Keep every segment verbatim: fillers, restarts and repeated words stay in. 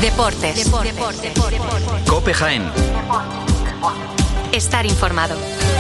Deportes. Deportes. Deportes. Deportes. COPE Jaén. Estar informado.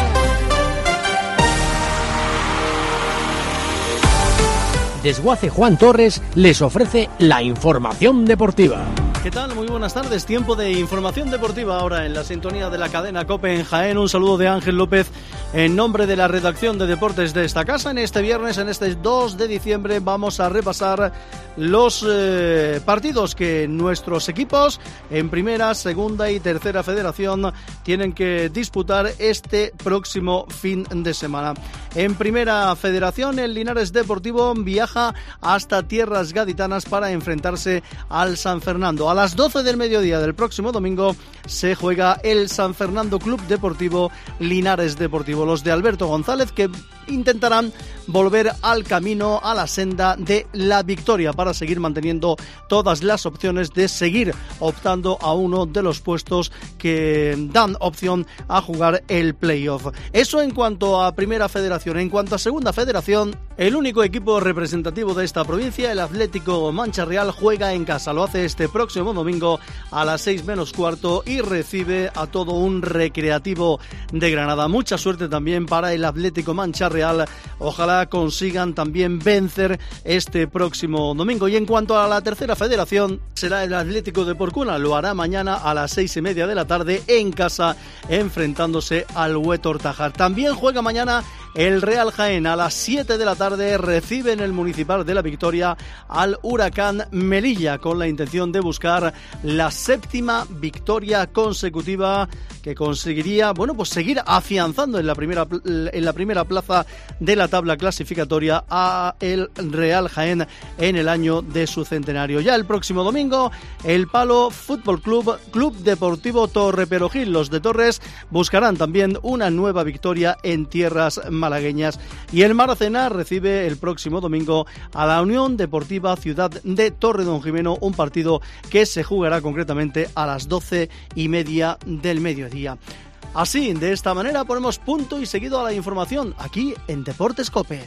Desguace Juan Torres les ofrece la información deportiva. ¿Qué tal? Muy buenas tardes. Tiempo de información deportiva ahora en la sintonía de la cadena COPE en Jaén. Un saludo de Ángel López en nombre de la redacción de deportes de esta casa. En este viernes, en este dos de diciembre, vamos a repasar los eh, partidos que nuestros equipos en primera, segunda y tercera federación tienen que disputar este próximo fin de semana. En primera federación, el Linares Deportivo viaja hasta tierras gaditanas para enfrentarse al San Fernando. A las doce del mediodía del próximo domingo se juega el San Fernando Club Deportivo Linares Deportivo. Los de Alberto González, que intentarán volver al camino, a la senda de la victoria para seguir manteniendo todas las opciones de seguir optando a uno de los puestos que dan opción a jugar el playoff. Eso en cuanto a primera federación. En cuanto a segunda federación, el único equipo representativo de esta provincia, el Atlético Mancha Real, juega en casa. Lo hace este próximo domingo a las seis menos cuarto y recibe a todo un Recreativo de Granada. Mucha suerte también para el Atlético Mancha Real. Ojalá consigan también vencer este próximo domingo. Y en cuanto a la tercera federación, será el Atlético de Porcuna. Lo hará mañana a las seis y media de la tarde en casa, enfrentándose al Huetor Tájar. También juega mañana el Real Jaén. A las siete de la tarde recibe en el Municipal de la Victoria al Huracán Melilla, con la intención de buscar la séptima victoria consecutiva que conseguiría, bueno, pues seguir afianzando en la primera en la primera plaza de la tabla clasificatoria a el Real Jaén en el año de su centenario. Ya el próximo domingo, el Palo Fútbol Club, Club Deportivo Torreperogil. Los de Torres buscarán también una nueva victoria en tierras malagueñas. Y el Maracena recibe el próximo domingo a la Unión Deportiva Ciudad de Torredonjimeno, un partido que se jugará concretamente a las doce y media del mediodía. Así, de esta manera, ponemos punto y seguido a la información aquí en Deportes COPE.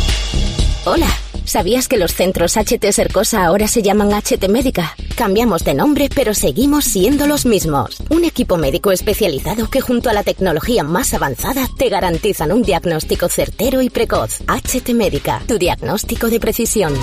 Hola, ¿sabías que los centros H T Cercosa ahora se llaman H T Médica? Cambiamos de nombre, pero seguimos siendo los mismos. Un equipo médico especializado que, junto a la tecnología más avanzada, te garantizan un diagnóstico certero y precoz. H T Médica, tu diagnóstico de precisión.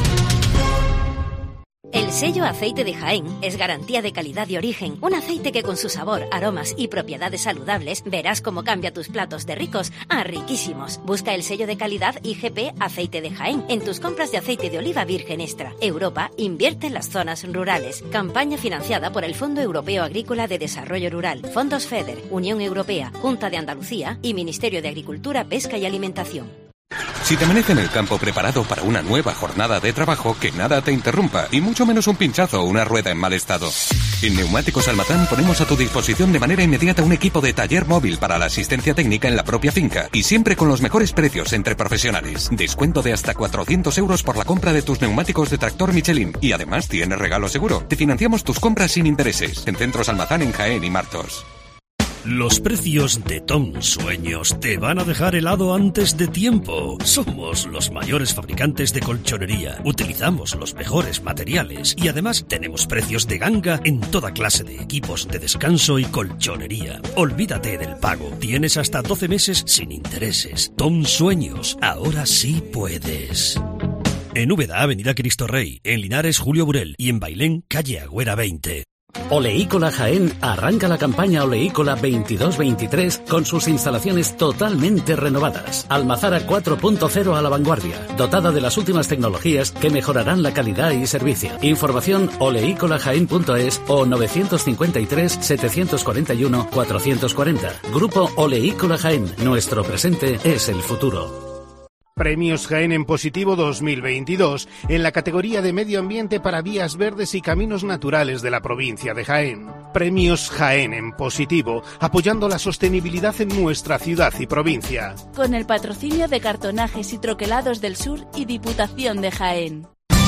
El sello Aceite de Jaén es garantía de calidad y origen. Un aceite que con su sabor, aromas y propiedades saludables verás cómo cambia tus platos de ricos a riquísimos. Busca el sello de calidad I G P Aceite de Jaén en tus compras de aceite de oliva virgen extra. Europa invierte en las zonas rurales. Campaña financiada por el Fondo Europeo Agrícola de Desarrollo Rural, Fondos FEDER, Unión Europea, Junta de Andalucía y Ministerio de Agricultura, Pesca y Alimentación. Si te amanece en el campo preparado para una nueva jornada de trabajo, que nada te interrumpa, y mucho menos un pinchazo o una rueda en mal estado. En Neumáticos Almazán ponemos a tu disposición de manera inmediata un equipo de taller móvil para la asistencia técnica en la propia finca, y siempre con los mejores precios entre profesionales. Descuento de hasta cuatrocientos euros por la compra de tus neumáticos de tractor Michelin, y además tienes regalo seguro. Te financiamos tus compras sin intereses, en Centros Almazán en Jaén y Martos. Los precios de Ton Sueños te van a dejar helado antes de tiempo. Somos los mayores fabricantes de colchonería. Utilizamos los mejores materiales y además tenemos precios de ganga en toda clase de equipos de descanso y colchonería. Olvídate del pago. Tienes hasta doce meses sin intereses. Ton Sueños, ahora sí puedes. En Úbeda, Avenida Cristo Rey. En Linares, Julio Burel. Y en Bailén, calle Agüera veinte. Oleícola Jaén arranca la campaña Oleícola veintidós veintitrés con sus instalaciones totalmente renovadas. Almazara cuatro punto cero a la vanguardia, dotada de las últimas tecnologías que mejorarán la calidad y servicio. Información oleícola jaén punto es o nueve cinco tres, siete cuatro uno, cuatro cuatro cero. Grupo Oleícola Jaén, nuestro presente es el futuro. Premios Jaén en Positivo dos mil veintidós en la categoría de Medio Ambiente para Vías Verdes y Caminos Naturales de la provincia de Jaén. Premios Jaén en Positivo, apoyando la sostenibilidad en nuestra ciudad y provincia. Con el patrocinio de Cartonajes y Troquelados del Sur y Diputación de Jaén.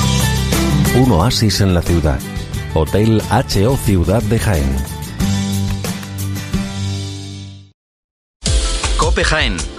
Un oasis en la ciudad. Hotel H O Ciudad de Jaén. COPE Jaén.